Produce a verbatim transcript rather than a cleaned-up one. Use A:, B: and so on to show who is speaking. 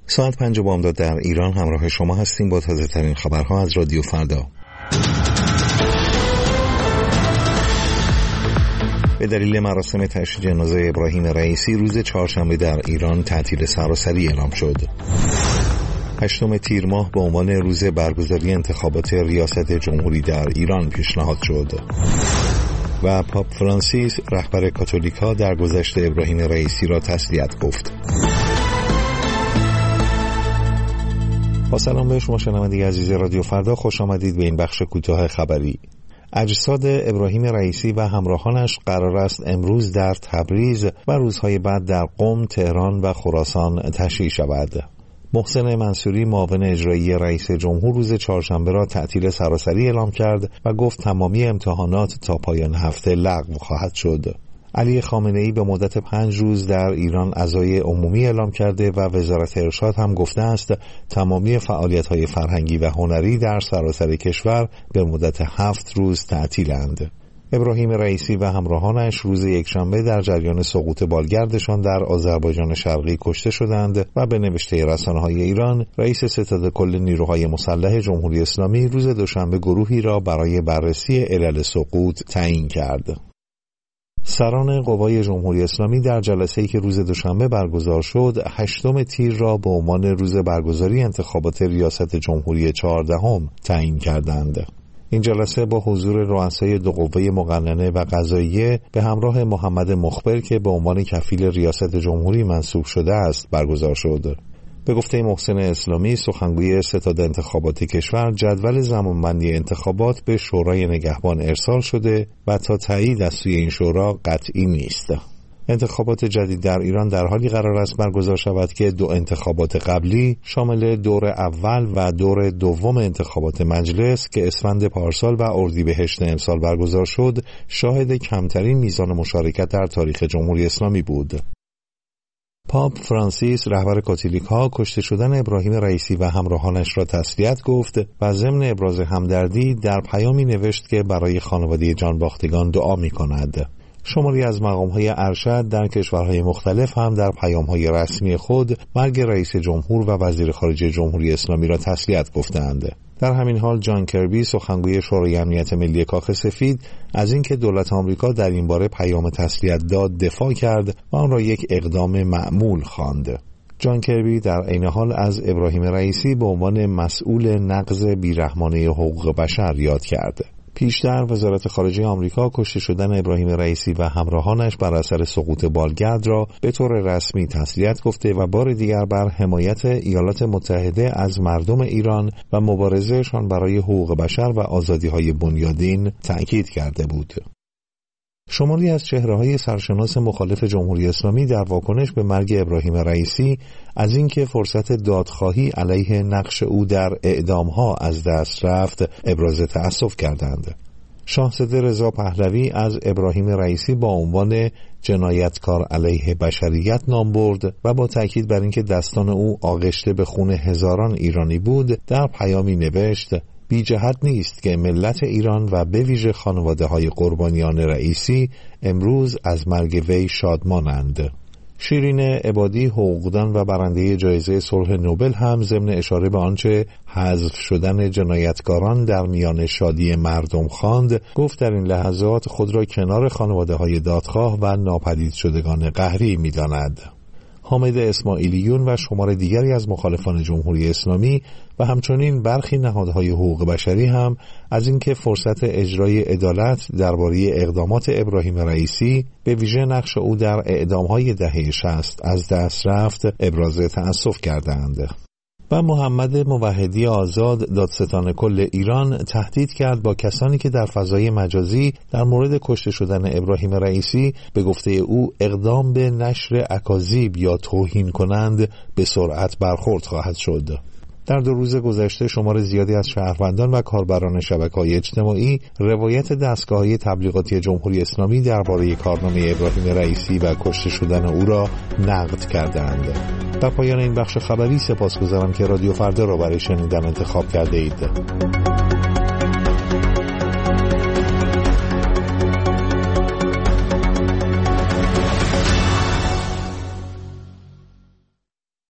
A: ساعت پنج بامداد در ایران همراه شما هستیم با تازه ترین خبرها از رادیو فردا. به دلیل مراسم تشییع جنازه ابراهیم رئیسی روز چهارشنبه در ایران تعطیل سراسری اعلام شد. هشتم تیر ماه به عنوان روز برگزاری انتخابات ریاست جمهوری در ایران پیشنهاد شد. و پاپ فرانسیس رهبر کاتولیکا در گذشت ابراهیم رئیسی را تسلیت گفت. با سلام به شما شنونده عزیز رادیو فردا، خوش آمدید به این بخش کوتاه خبری. اجساد ابراهیم رئیسی و همراهانش قرار است امروز در تبریز و روزهای بعد در قم، تهران و خراسان تشییع شود. محسن منصوری معاون اجرایی رئیس جمهور روز چهارشنبه را تعطیل سراسری اعلام کرد و گفت تمامی امتحانات تا پایان هفته لغو خواهد شد. علی خامنه‌ای به مدت پنج روز در ایران عزای عمومی اعلام کرده و وزارت ارشاد هم گفته است تمامی فعالیت‌های فرهنگی و هنری در سراسر کشور به مدت هفت روز تعطیلند. ابراهیم رئیسی و همراهانش روز یکشنبه در جریان سقوط بالگردشان در آذربایجان شرقی کشته شدند و به نوشته رسانه‌های ایران رئیس ستاد کل نیروهای مسلح جمهوری اسلامی روز دوشنبه گروهی را برای بررسی علل سقوط تعیین کرد. سران قوای جمهوری اسلامی در جلسه‌ای که روز دوشنبه برگزار شد، هشتم تیر را به عنوان روز برگزاری انتخابات ریاست جمهوری چهاردهم تعیین کردند. این جلسه با حضور رؤسای دو قوه مقننه و قضاییه به همراه محمد مخبر که به عنوان کفیل ریاست جمهوری منصوب شده است برگزار شد. به گفته محسن اسلامی سخنگوی ستاد انتخابات کشور، جدول زمانبندی انتخابات به شورای نگهبان ارسال شده و تا تایید از سوی این شورا قطعی نیست. انتخابات جدید در ایران در حالی قرار است برگزار شود که دو انتخابات قبلی شامل دور اول و دور دوم انتخابات مجلس که اسفند پارسال و اردیبهشت امسال برگزار شد، شاهد کمترین میزان مشارکت در تاریخ جمهوری اسلامی بود. پاپ فرانسیس رهبر کاتولیکا کشته شدن ابراهیم رئیسی و همراهانش را تسلیت گفت و ضمن ابراز همدردی در پیامی نوشت که برای خانواده جانباختگان دعا می‌کند. شماری از مقام‌های ارشد در کشورهای مختلف هم در پیام‌های رسمی خود مرگ رئیس جمهور و وزیر خارجه جمهوری اسلامی را تسلیت گفتند. در همین حال جان کربی سخنگوی شورای امنیت ملی کاخ سفید از اینکه دولت آمریکا در این باره پیام تسلیت داد دفاع کرد و آن را یک اقدام معمول خواند. جان کربی در عین حال از ابراهیم رئیسی به عنوان مسئول نقض بیرحمانه حقوق بشر یاد کرد. پیشتر وزارت خارجه آمریکا کشته شدن ابراهیم رئیسی و همراهانش بر اثر سقوط بالگرد را به طور رسمی تسلیت گفته و بار دیگر بر حمایت ایالات متحده از مردم ایران و مبارزهشان برای حقوق بشر و آزادی‌های بنیادین تأکید کرده بود. شماری از چهره‌های سرشناس مخالف جمهوری اسلامی در واکنش به مرگ ابراهیم رئیسی از اینکه فرصت دادخواهی علیه نقش او در اعدام‌ها از دست رفت ابراز تأسف کردند. شاهزاده رضا پهلوی از ابراهیم رئیسی با عنوان جنایتکار علیه بشریت نام برد و با تأکید بر اینکه دستان او آغشته به خون هزاران ایرانی بود در پیامی نوشت: بی جهت نیست که ملت ایران و به ویژه خانواده‌های قربانیان رئیسی امروز از مرگ وی شادمانند. شیرین عبادی حقوقدان و برنده جایزه صلح نوبل هم ضمن اشاره به آنچه حذف شدن جنایتکاران در میان شادی مردم خواند، گفت در این لحظات خود را کنار خانواده‌های دادخواه و ناپدید شدگان قهری می‌داند. حامد اسماعیلیون و شمار دیگری از مخالفان جمهوری اسلامی و همچنین برخی نهادهای حقوق بشری هم از اینکه فرصت اجرای عدالت درباره اقدامات ابراهیم رئیسی به ویژه نقش او در اعدام‌های دهه شصت از دست رفت ابراز تأسف کردند. و محمد موحدی آزاد دادستان کل ایران تهدید کرد با کسانی که در فضای مجازی در مورد کشته شدن ابراهیم رئیسی به گفته او اقدام به نشر اکاذیب یا توهین کنند به سرعت برخورد خواهد شد. در دو روز گذشته شمار زیادی از شهروندان و کاربران شبکه‌های اجتماعی روایت دستگاه‌های تبلیغاتی جمهوری اسلامی درباره کارنامه ابراهیم رئیسی و کشته شدن او را نقد کردند. در پایان این بخش خبری سپاسگزارم که رادیو فردا را برای شنیدن انتخاب کرده اید.